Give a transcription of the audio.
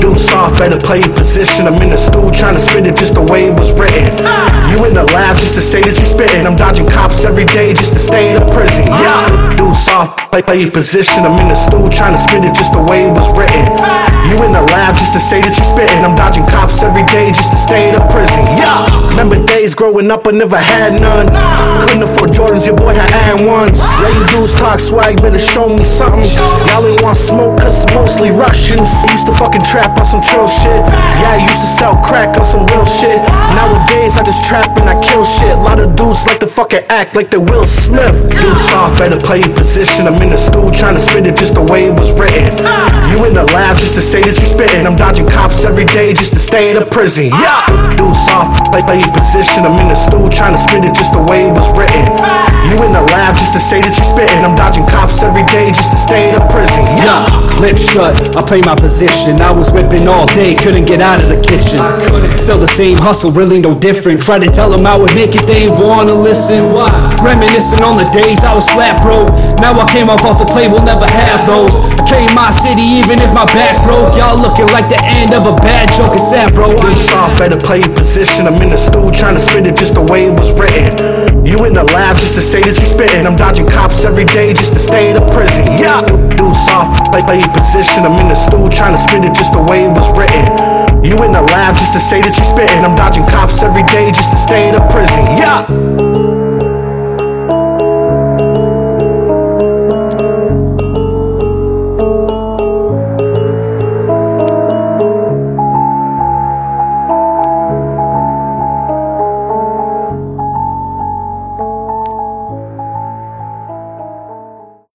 Dude soft, better play your position. I'm in the stool trying to spit it just the way it was written. You in the lab just to say that you spittin'. I'm dodging cops every day just to stay in the prison. Yeah. Dude soft, play your position. I'm in the stool trying to spit it just the way it was written. You in the lab just to say that you spittin'. I'm dodging cops every day just to stay in the prison. Yeah. Remember days growing up, I never had none. Couldn't afford Jordans, your boy had ones. Yeah, you dudes talk swag, better show me something. Y'all ain't want smoke cause it's mostly Russians. I used to fucking trap on some chill shit. Yeah, I used to sell crack on some real shit. Nowadays I just trap and I kill shit. A lot of dudes like to fucking act like they Will Smith. Dude soft, better play your position. I'm in the stool trying to spit it just the way it was written. You in the lab just to say that you spittin'. I'm dodging cops every day just to stay in the prison. Yeah. Dude soft, play your position. I'm in the stool trying to spit it just the way it was written. You in the lab just to say that you spittin'. I'm dodging cops every day just to stay in the prison. Yeah. Lips shut, I play my position. I was whipping all day, couldn't get out of the kitchen. Still the same hustle, really no different. Try to tell them I would make it, they ain't wanna listen. Why? Reminiscing on the days I was flat broke. Now I came up off the play, we'll never have those. I came my city even if my back broke. Y'all looking like the end of a bad joke, it's sad bro. Dude soft, better play your position. I'm in the stool trying to spit it just the way it was written. You in the lab just to say that you spittin'. I'm dodging cops every day just to stay in the prison. Yeah. Dude soft, play your position. I'm in the stool trying to spit it just the way it was written. You in the lab just to say that you spittin'. I'm dodging cops every day just to stay in the prison. Yeah.